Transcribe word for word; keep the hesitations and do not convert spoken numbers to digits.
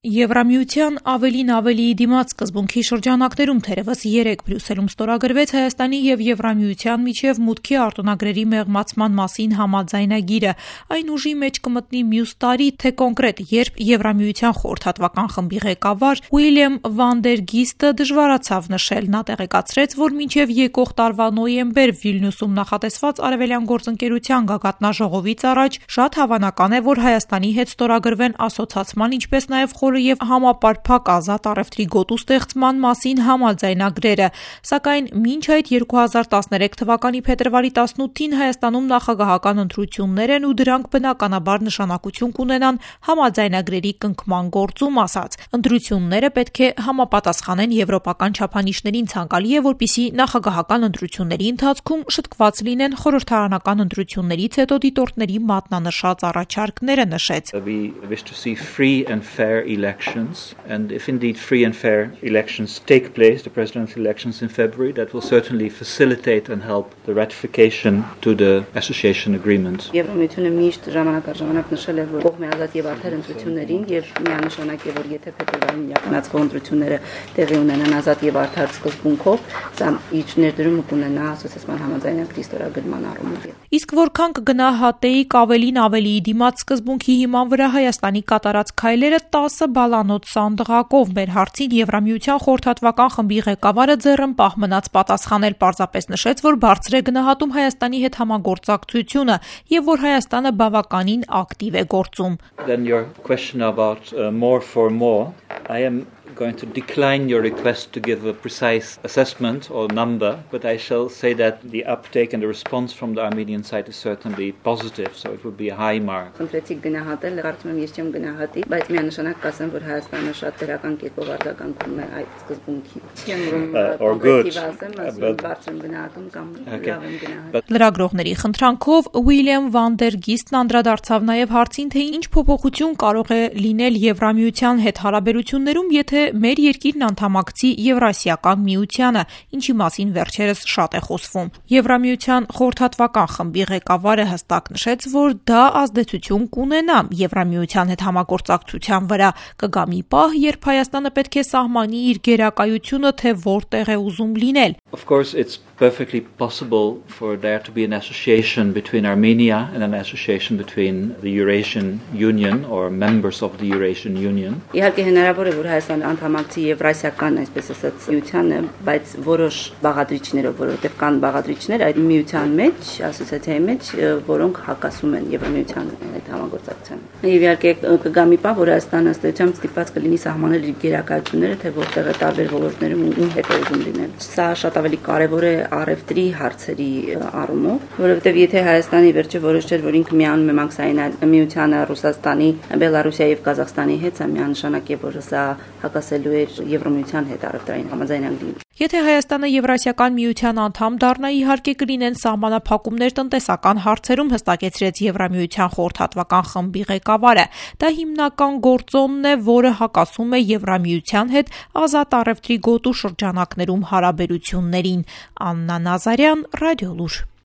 Եվրամիության ավելին ավելիի դիմաց սկզբունքի շրջանակներում թերևս երեկ Բրյուսելում ստորագրվեց Հայաստանի և Եվրամիության միջև մուտքի արտոնագրերի մեղմացման մասին համաձայնագիրը։ Այն ուժի մեջ կմտնի մյուս տարի, թե կոնկրետ երբ Եվրամիության խորհրդատվական խմբի ղեկավար Ուիլյամ վան դեր Գիստը դժվարացավ նշել։ Նա տեղեկացրեց, որ մինչև եկող տարվա նոյեմբեր Վիլնյուսում նախատեսված արևելյան գործընկերության գագաթնաժողովից առաջ շատ հավանական է, որ Հայաստանի հետ ստորագրվեն ասոցացման, ինչպես նաև խորը և համապարփակ ազատ առևտրի գոտու ստեղծման մասին համաձայնագրերը, սակայն մինչ այդ երկու հազար տասներեք թվականի փետրվարի տասնութին Հայաստանում նախագահական ընտրություններ են ու դրանք բնականաբար նշանակություն կունենան համաձայնագրերի կնքման գործում, ասաց։ Ընտրությունները պետք է համապատասխանեն եվրոպական չափանիշներին, ցանկալի է, որպեսզի նախագահական ընտրությունների ընթացքում շտկված լինեն խորհրդարանական ընտրություններից հետո դիտորդների մատնանշած առաջարկները, նշեց։ Elections, and if indeed free and fair elections take place, the presidential elections in February, that will certainly facilitate and help the ratification to the association agreement. Եվրամիությունը միշտ ժամանակ առ ժամանակ նշել է, որ կողմի ազատ եւ արդար ընտրություններին եւ միանշանակ է, որ եթե փետրվարին իրականացվող ընտրությունները տեղի ունենան ազատ եւ արդար սկզբունքով, սա իր ներդրումը կունենա ասոցիացիան համաձայնագրի ստորագրման առումով։ Իսկ որքան կգնա ՀԱՏԷ-ի ավելին ավելիի դիմաց սկզբունքի հիման վրա Հայաստանի կատարած քայլերը տասը բալանոց սանդղակով, մեր հարցին Եվրամիության խորհրդատվական խմբի ղեկավարը ձեռնպահ մնաց պատասխանել, պարզապես նշեց, որ բարձր է գնահատում Հայաստանի հետ համագործակցությունը եւ որ Հայաստանը բավականին ակտիվ է գործում։ Then your question about uh, more for more, I am going to decline your request to give a precise assessment or number, but I shall say that the uptake and the response from the Armenian side is certainly positive, so it would be a high mark. Կոնկրետիկ գնահատել, կարծում եմ ես չեմ գնահատի, բայց միանշանակ կասեմ, որ Հայաստանը շատ դրական կերպով արձագանքում է այդ սկզբունքի։ Չեմ ուզում կոնկրետիվ ասեմ, ասում բարձր գնահատում կամ լավ եմ գնահատում։ Լրագրողների խնդրանքով Ուիլյամ վան դեր Գիստն անդրադարձավ նաև հարցին, թե ինչ փոփոխություն կարող է լինել Եվրամիության հետ հարաբերություններում, եթե մեր երկիրն անդամակցի Եվրասիական միությանը, ինչի մասին վերջերս շատ է խոսվում։ Եվրամիության խորհրդատվական խմբի ղեկավարը հստակ նշեց, որ դա ազդեցություն կունենա Եվրամիության հետ համագործակցության վրա, կգա մի պահ, երբ Հայաստանը պետք է սահմանի իր գերակայությունը, թե որտեղ է ուզում լինել։ Of course, it's perfectly possible for there to be an association between Armenia and an association between the Eurasian Union or members of the Eurasian Union. Իհարկե հնարավոր է, որ Հայաստանը անդամակցի Եվրասիական, այսպես ասած, միությանը, բայց որոշ բաղադրիչներով, որովհետև կան բաղադրիչներ այդ միության մեջ, ասոցիացիայի մեջ, որոնք հակասում են Եվրամիության հետ համագործակցությանը։ Եվ իհարկե կգա մի պահ, որ Հայաստանը ըստ էության ստիպված կլինի սահմանել իր գերակայությունները, թե որտեղ է տարբեր ոլորտներում ում հետ է ուզում լինել։ Սա շատ ավելի կարևոր է առևտրի հարցերի առումով, որովհետև եթե Հայաստանի վերջը որոշեր, որ ինքը միանում է մաքսային միությանը Ռուսաստանի, Բելարուսիայի եւ Ղազախստանի հետ, սա միանշանակ է, որ սա հակասելու է Եվրամիության հետ առևտրային համաձայնագրին։ Եթե Հայաստանը Եվրասիական միության անդամ դառնա, իհարկե կլինեն սահմանափակումներ տնտեսական հարցերում, հստակեցրեց Եվրամիության խորհրդատվական խմբի ղեկավարը։ Դա հիմնական գործոնն է, որը հակասում է Եվրամիության հետ ազատ առևտրի գոտու շրջանակներում հարաբերություններին։ Աննա Նազարյան, Ռադիոլուր։